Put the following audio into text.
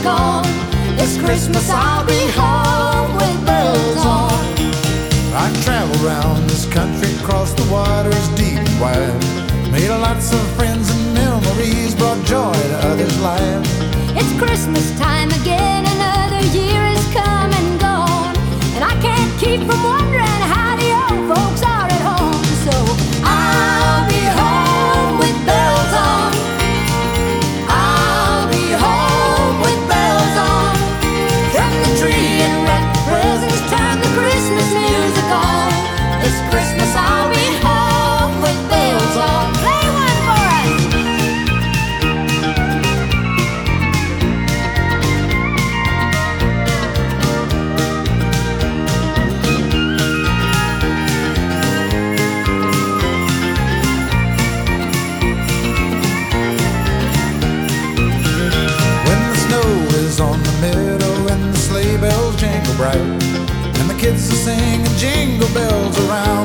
gone. This Christmas I'll be home with bells on. I traveled around this country, crossed the waters deep and wide, made lots of friends and memories, brought joy to others' lives. It's Christmas time again, another year has come and gone, and I can't keep from wondering how the old folks are at home. So I'll be home with bells on. I'll be home with bells on. Trim the tree and wrap the presents, turn the Christmas music on. This Christmas I'll be home with bells on. Play one for us. When the snow is on the meadow and the sleigh bells jingle bright, and the kids are singing jingle bells around